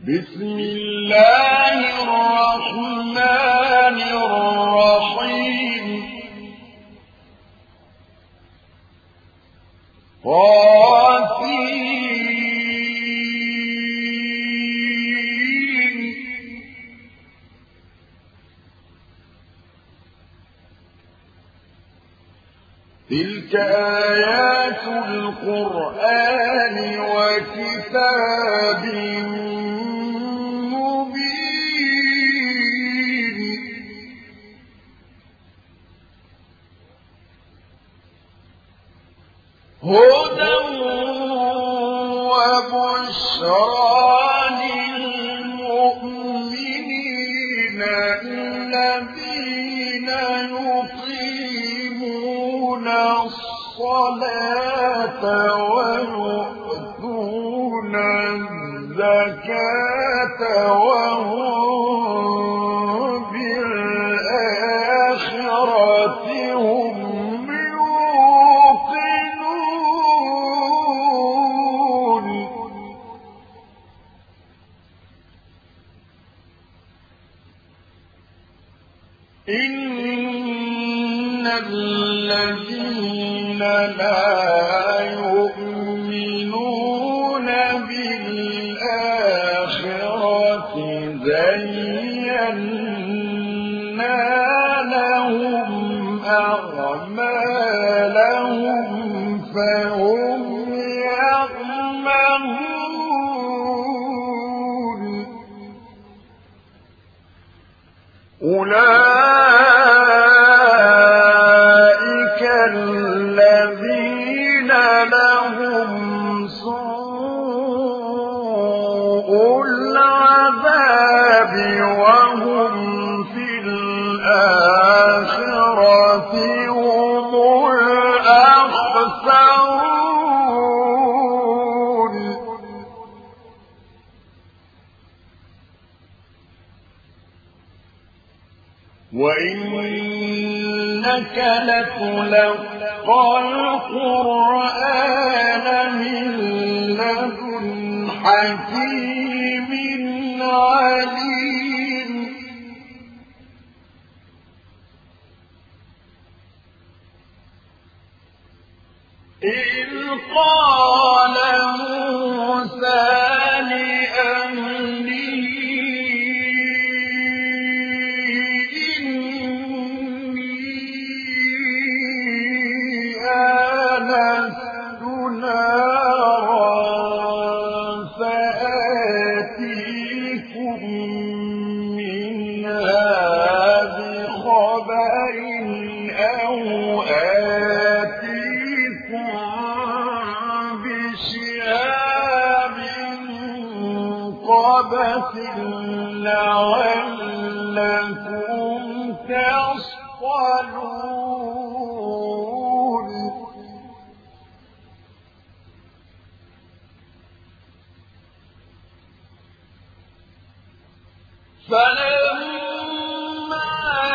بسم الله الرحمن الرحيم تلك آيات القرآن وكتاب مبين هدى وبشرى للمؤمنين الذين يقيمون الصلاة ويؤتون الزكاة وهم بالآخرة هم يوقنون إن الذين لا يؤمنون بالآخرة زينا لهم أعمالهم فهم يعمهون أولئك الذين لهم سوء العذاب وهم في الآخرة هم الأخسرون وإنك لتلقى القرآن من لدن حكيم عليم إذ قال موسى لأهله آنست نارا سآتيكم منها بخبر أو آتيكم بشهاب قبس لعلكم تصطلون فلما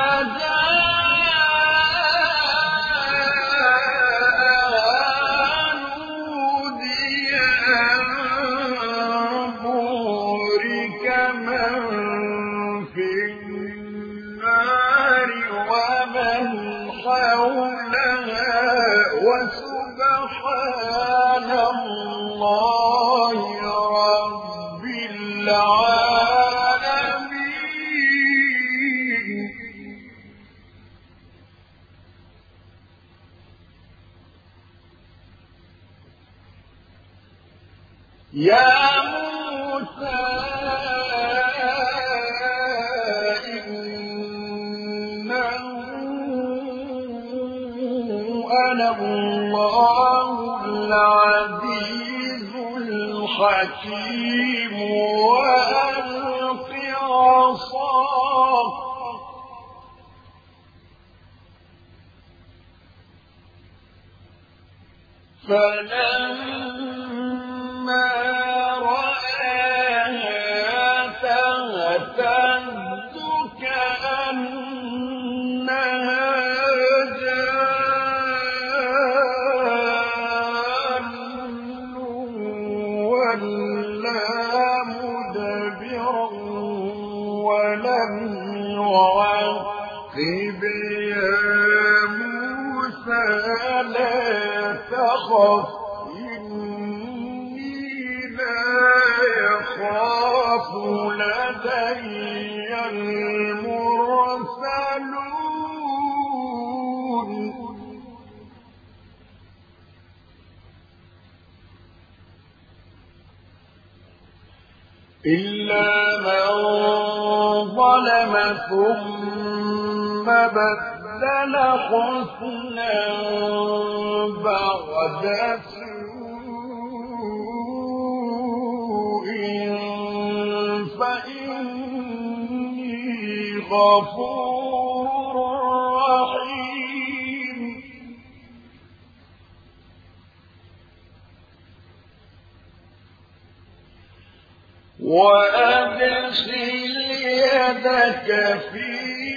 جاء نودي أن بورك من في النار ومن حولها وسبحان الله رب العالمين يا موسى إنه أنا الله العزيز الحكيم وألق عصاك فلما رآها تهتز كأنها جان ولا مدبرا وعقب يا موسى لا تخف إني لا يخاف لدي المرسلون إلا من ظلم ثم بدل حسنا بعد سوء فإني غفور رحيم وأدخل يدك في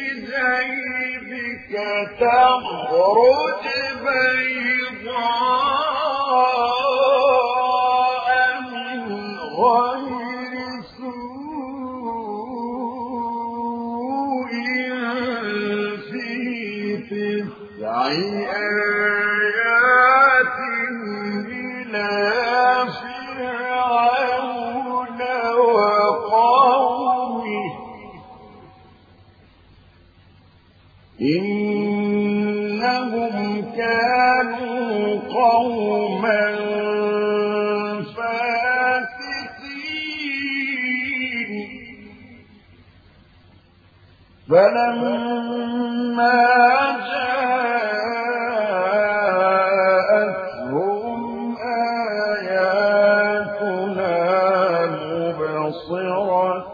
جيبك تخرج بيضاء من غير سوء في 9 آيات إلى فرعون وقومه إنهم كانوا قوما فاسقين فلما جاءتهم آياتنا مبصرة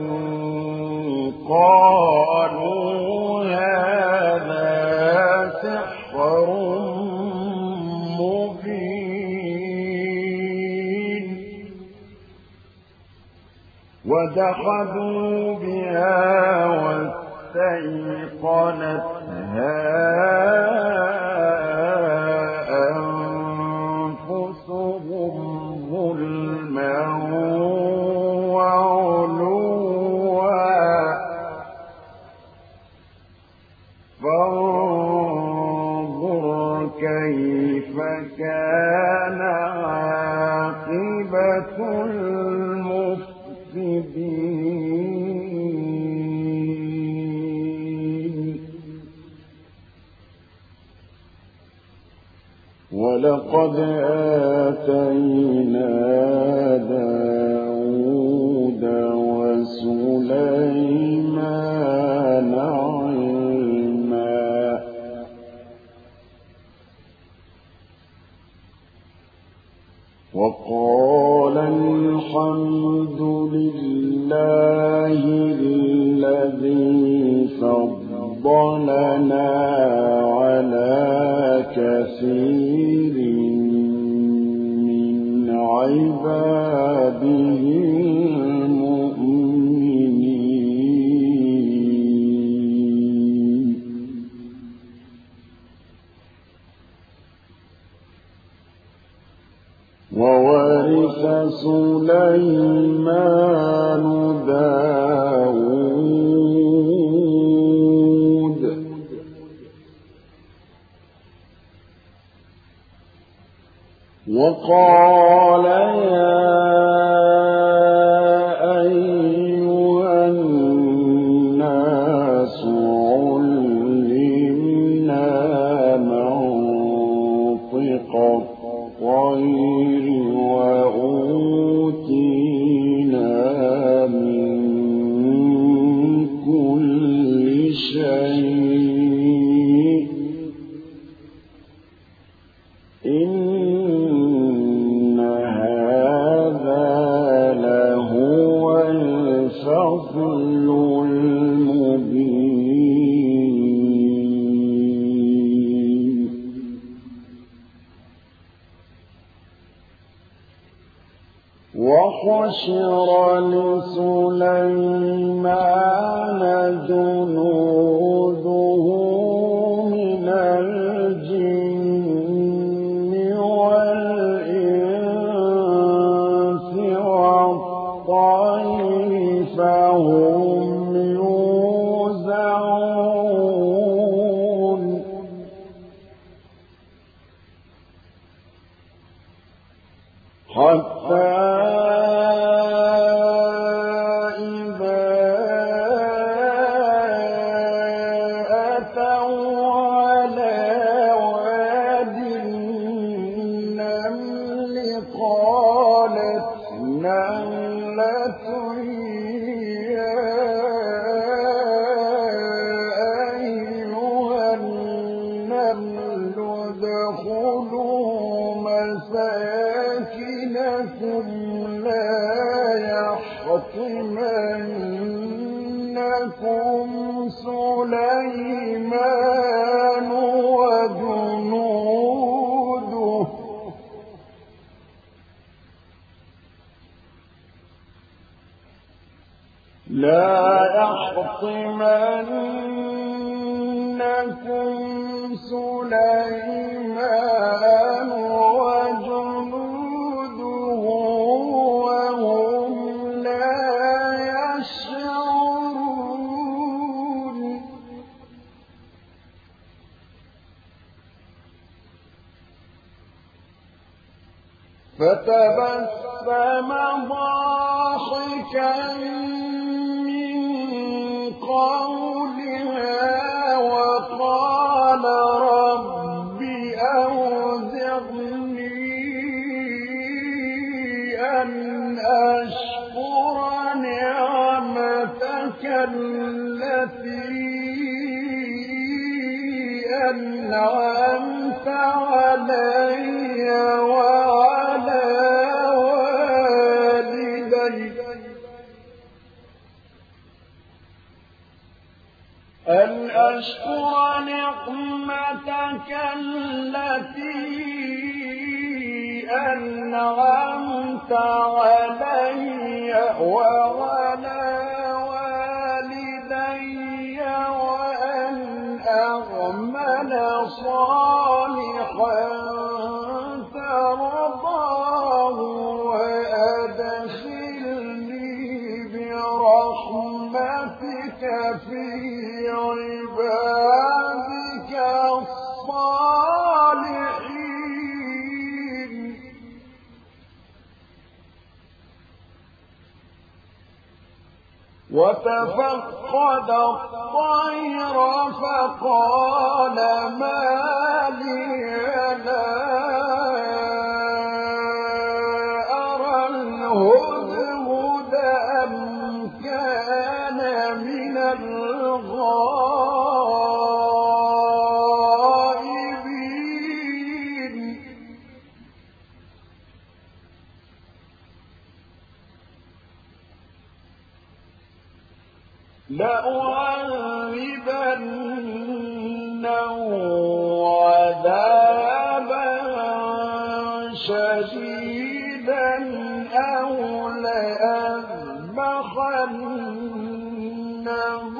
قالوا هذا سحر مبين ودخلوا بها واستيقنتها أنفسهم ظلما فانظر كيف كان عاقبة المفسدين ولقد آتينا داود وسليمان وقال الحمد لله الذي فضلنا على كثير من عباده المؤمنين وورث سليمان داود وقال يا أيها الناس علمنا منطق الطير وأوتينا من كل شيء إن هذا لهو الفضل المبين وحشر لسليمان جنوده من الجن والإنس والطير فهم يحطمنكم سليمان وجنوده لا يحطمنكم سليمان وجنوده وهم لا يشعرون فتبسم ضاحكا قولها وقال رب أوزعني أن أشكر نعمتك التي أنعمت علي وعلى والدي أن أشكر نعمتك التي أنعمت علي وعلى والدي وأن أعمل صالحا ترضاه وأدخلني برحمتك في عبادك الصالحين وتفقد الطير فقال ما لي لا أرى الهدهد أم كان من الغائبين لأعذبنه عذابا شديدا أو لأذبحنه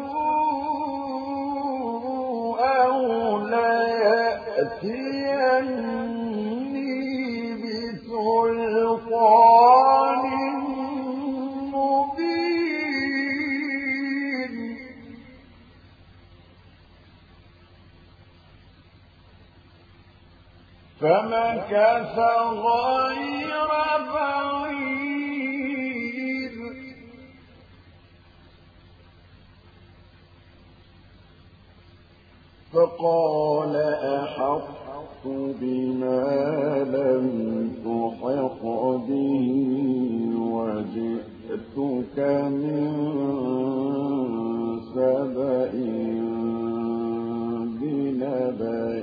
أو ليأتيني بسلطان مبين فمكث غير بعيد فقال أحطت بما لم تحط به وجئتك من سبأ بنبأ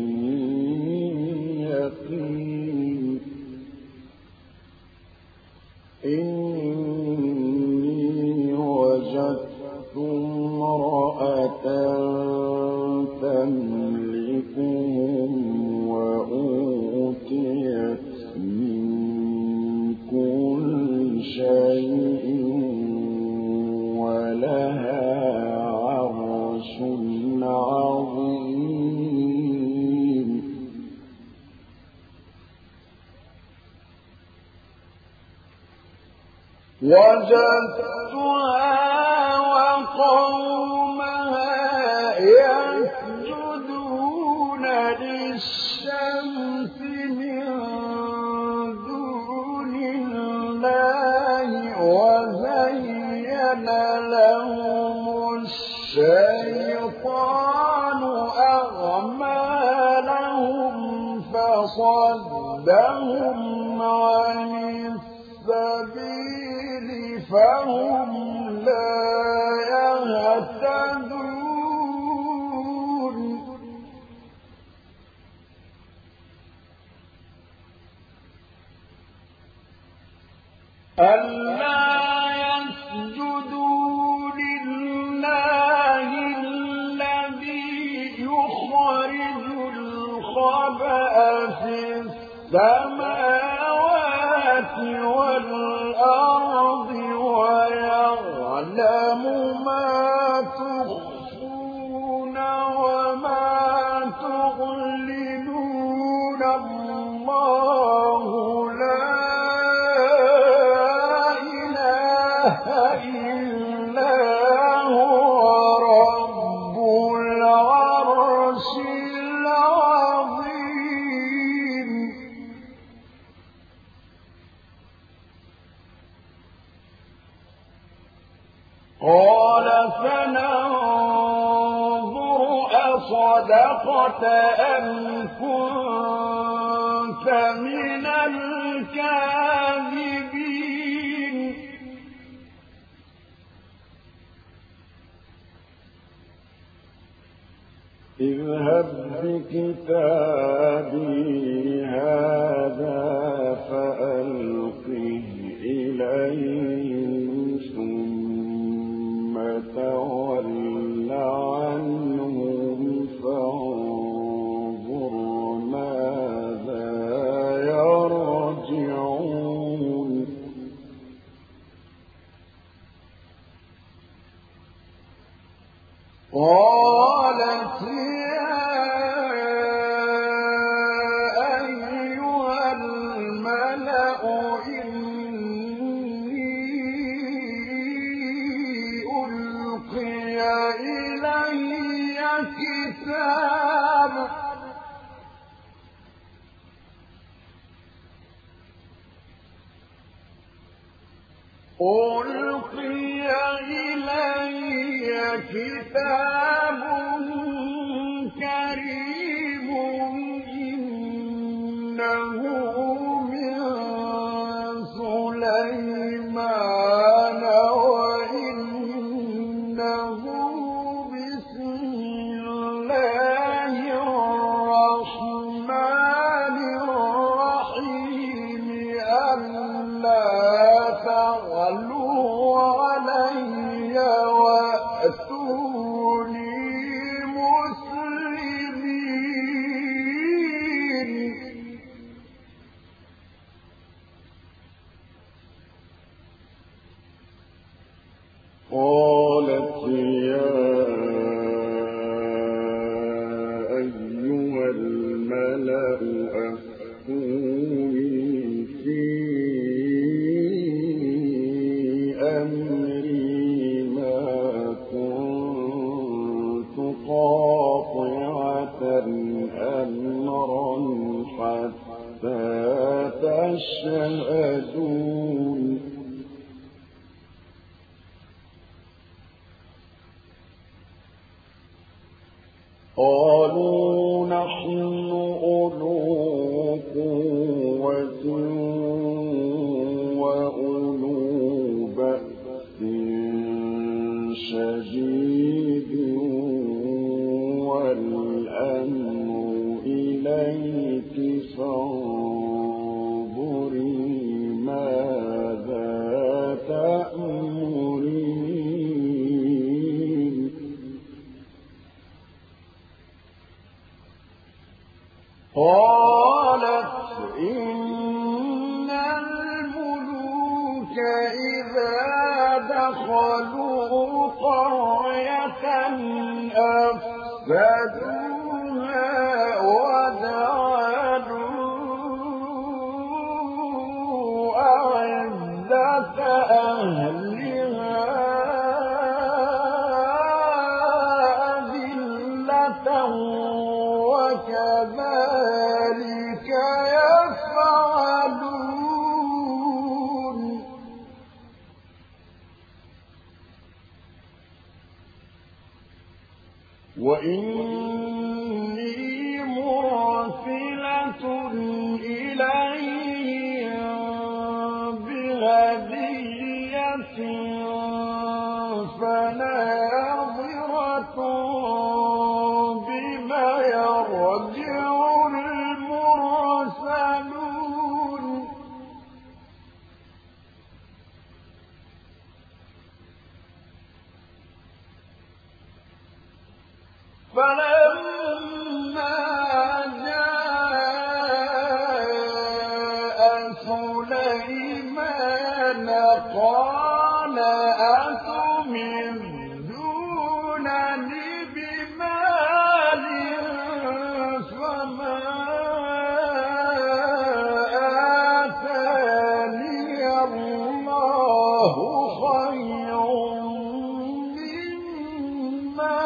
يقين إني وجدت امرأة تملكهم وأوتيت من كل شيء ولها عرش عظيم وجدتها وقومها يسجدون للشمس من دون الله وزين لهم الشيطان أعمالهم فصدهم عن السبيل فهم لا يهتدون ألا يعلم ما تخفون وما تعلنون الله لا إله إلا هو رب العرش العظيم قال فننظر أصدقت أم كنت من الكاذبين اذهب بكتابي هذا فألقه إليهم ثم تول عنهم فانظر ماذا يرجعون قالت يا أيها الملأ إني ألقي إلي كتاب كريم إنه من سليمان وإنه بسم الله الرحمن الرحيم ألا تغلوا علي وأتوني مسلمين قالت يا أيها الملأ أفتوني في أمري ما كنت قاطعة أمرا حتى تشهدون قالوا نحن أولو قوة وأولو بأس شديد والأمر إليك فانظري ماذا تأمرين قالت إن الملوك إذا دخلوا قرية أفسدوها وجعلوا أعزة أهلها أذلة وكذلك يفعلون وإني مرسلة إليهم بهدية فناظرة بما يرجع المرسلون فلما جاء سليمان قال أتمروني تمدونني بمال فما آتاني الله خير مما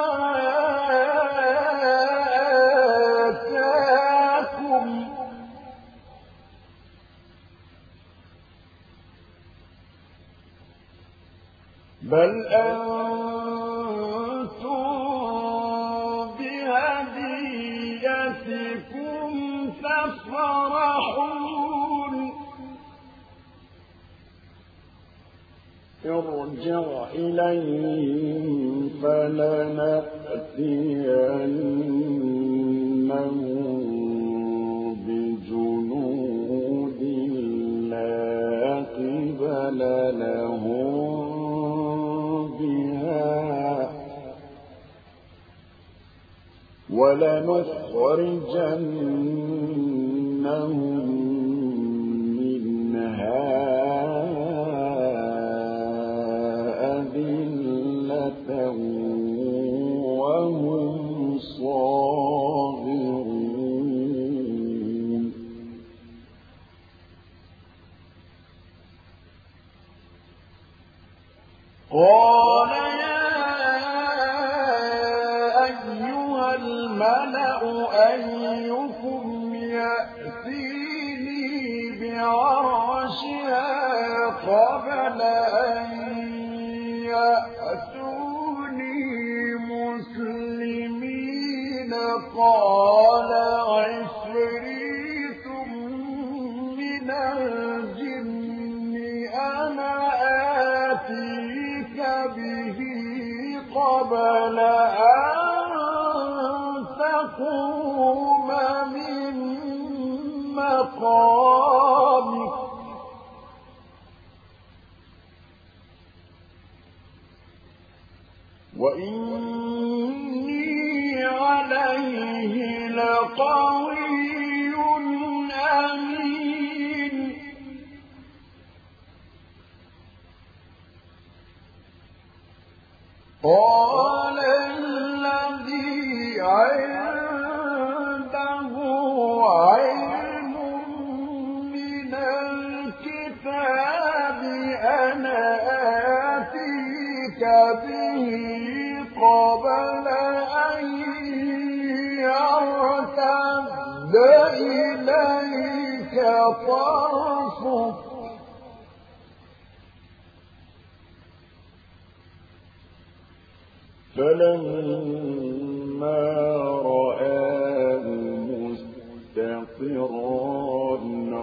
آتاكم بل أنتم بهديتكم تفرحون ارجع إليهم فلنأتينهم بجنود لا قبل لهم ولنخرجنهم منها أذلة وهم صاغرون قال الملأ أيكم يأتيني بعرشها قبل أن يأتوني مسلمين قال عفريت من الجن أنا آتيك به قبل أن تقوم من مقامك وإني عليه لقوي أمين قال الذي عنده علم من الكتاب أنا آتيك به قبل أن يرتد إليك طرفك فلما رآه مستقرا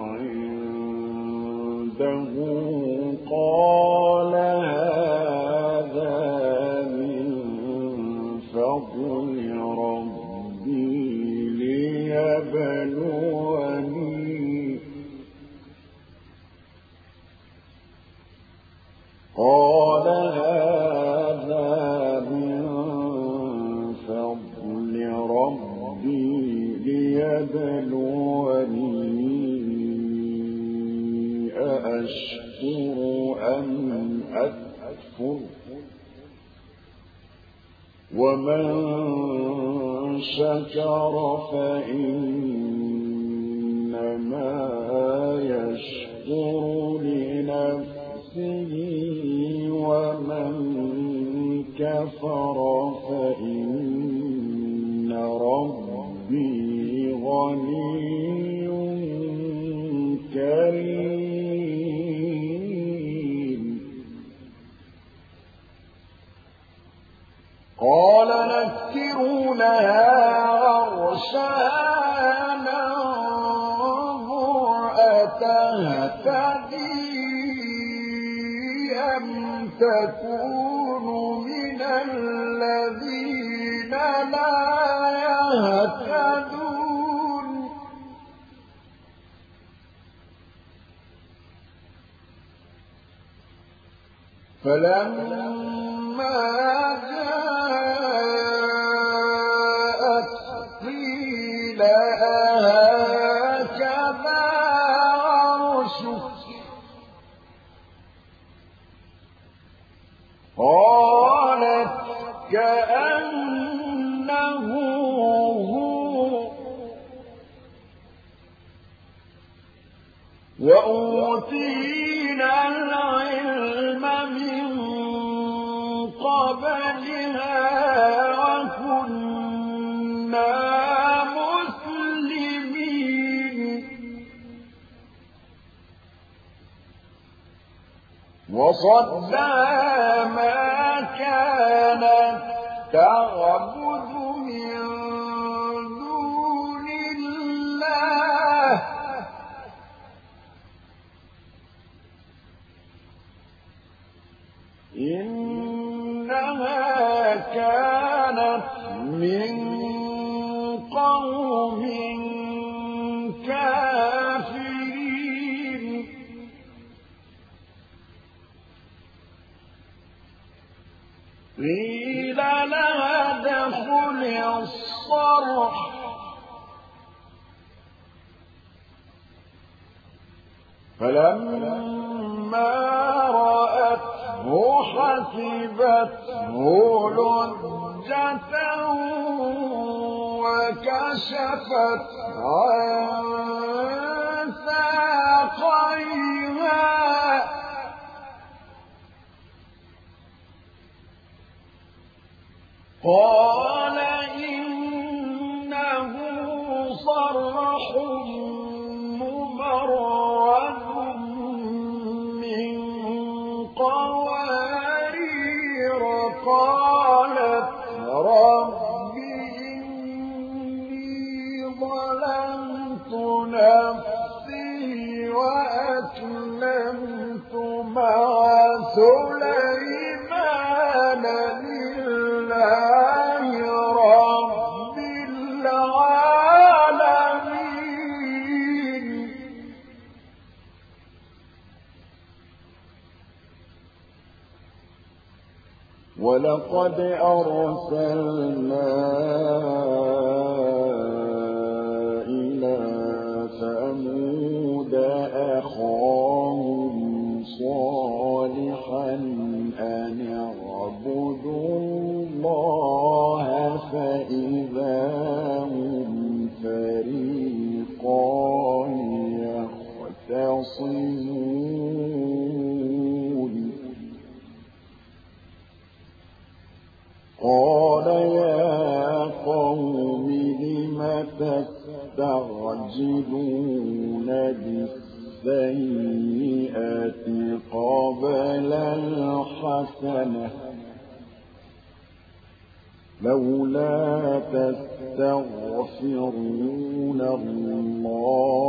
عنده قال هذا من فضل ربي ليبلوني قال هذا من فضل ربي ليبلوني أأشكر أم أكفر ومن شكر فإنما يشكر لنفسه ومن كفر فإن ربي غني كريم قال نكروا لها عرشها ننظر أتهتدي أم تكون من الذين لا يهتدون فلما جاءت قيل هكذا عرشك كأنه هو وأوتينا العلم من قبلها وكنا مسلمين وصدها ما كانت تعبد من دون الله إنها كانت من قوم كافرين قيل لها ادخل الصرح فلما رأته حسبته لجة وكشفت عن ساقيها قال إنه صرح ممرد من قوارير قالت رب إني ظلمت نفسي وأسلمت مع سليمان لله رب العالمين ولقد أرسلنا إلى ثمود أخاهم صالحا أن اعبدوا الله فإذا هم فريقان يختصمون قال يا قوم لم تستعجلون بالسيئة قبل الحسنة لولا تستغفرون الله